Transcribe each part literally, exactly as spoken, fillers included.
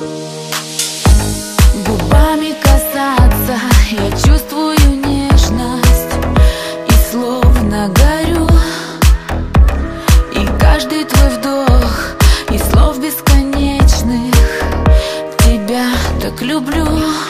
Губами касаться, я чувствую нежность и словно горю. И каждый твой вдох и слов бесконечных тебя так люблю.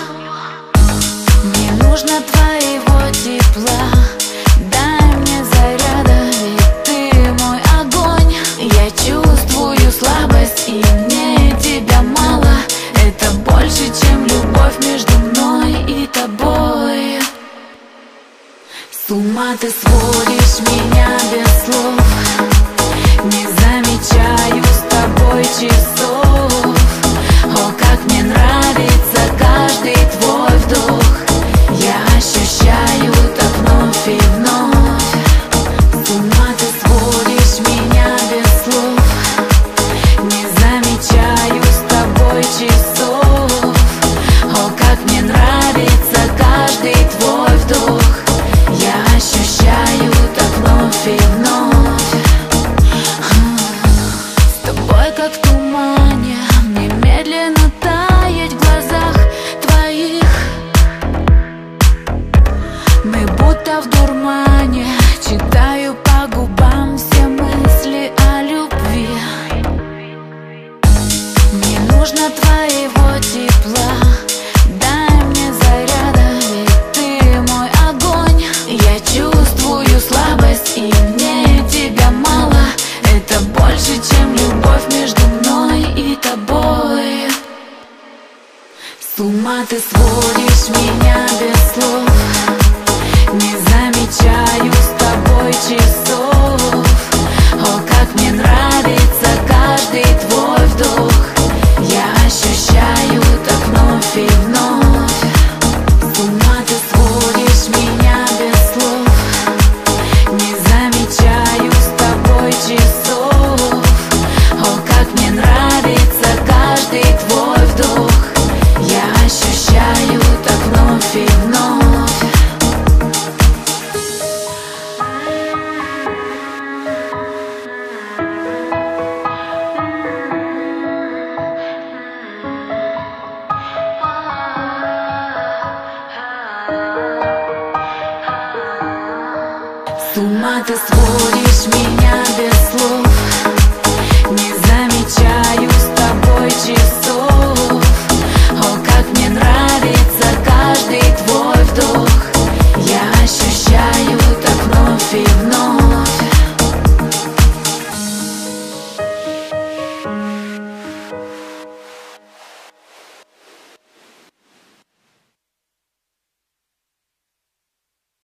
Мне нужно твоего тепла, дай мне заряда, ведь ты мой огонь. Я чувствую слабость, и мне тебя мало. Это больше, чем любовь между мной и тобой. С ума ты сводишь меня без слов, не замечаю с тобой часов. О, как мне нравится каждый твой вдох. Я ощущаю так вновь и вновь. С ума ты сводишь меня без слов, не замечаю с тобой часов. О, как мне нравится каждый твой вдох. Я ощущаю так вновь и вновь. С тобой как в тумане, мне медленно таять в глазах твоих. Мы будто в дурмане, читаю по губам все мысли о любви. Мне нужно твоего тепла, дай мне заряда, ведь ты мой огонь. Я чувствую слабость, и мне тебя мало. Это больше, чем любовь между мной и тобой. С ума ты сводишь меня без слов, не замечаю с тобой часов. О, как мне нравится каждый твой вдох. Я ощущаю так вновь и вновь. С ума ты сводишь меня без слов, не замечаю с тобой часов. О, как мне нравится каждый твой вдох. Я ощущаю так вновь и вновь. С ума ты сводишь меня